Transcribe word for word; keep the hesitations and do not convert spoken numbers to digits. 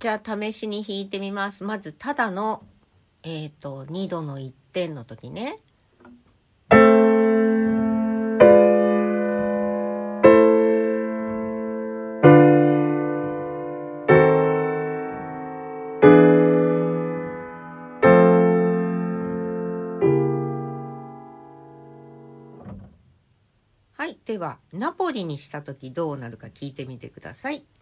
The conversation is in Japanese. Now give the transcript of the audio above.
じゃあ試しに弾いてみます。まずただの、えーと、にどのいってんの時ね。はい、ではナポリにした時どうなるか聞いてみてください。